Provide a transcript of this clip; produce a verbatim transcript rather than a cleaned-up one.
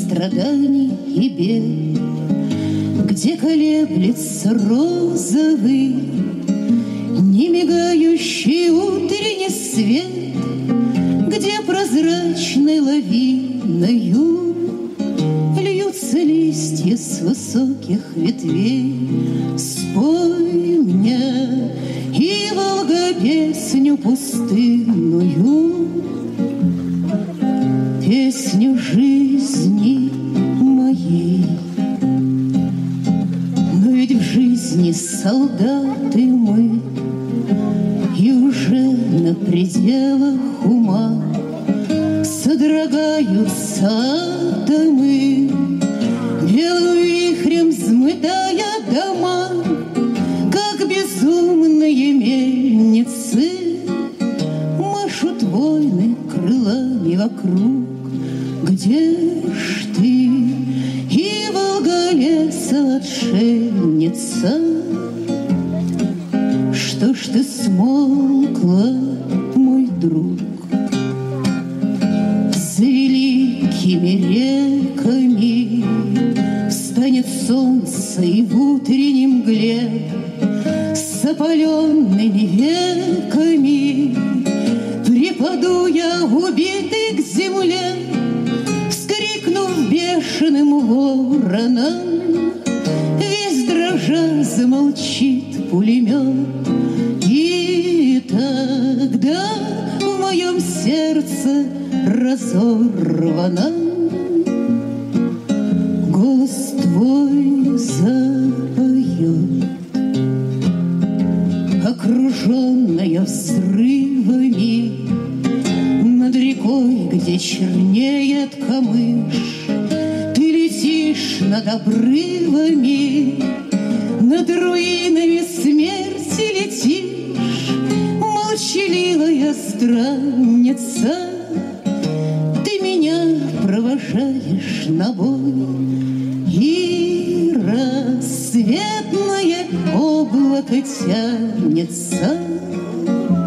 страданий и бед, где колеблется розовый, не мигающий утренний свет, где прозрачной лавиною льются листья с высоких ветвей. Спой мне, и Волга, песню пустынную, песню жизни моей. Но ведь в жизни солдаты мы, и уже на пределах ума содрогаются атомы, белым вихрем взмытая дома, как безумные мельницы. Машут войны крылами вокруг. Где ж ты, и Волга леса отшельница? Что ж ты смолкла, мой друг? За великими реками встанет солнце, и в утренней мгле с опаленными веками припаду я, убитый к земле, вскрикнув бешеным вороном. Весь дрожа замолчит пулемет, и тогда в моем сердце разорвано голос твой запоет. Окруженная взрывами над рекой, где чернеет камыш, ты летишь над обрывами, над руинами смерти летишь, молчаливая странница. Ты меня провожаешь на бой, и рассветное облако тянется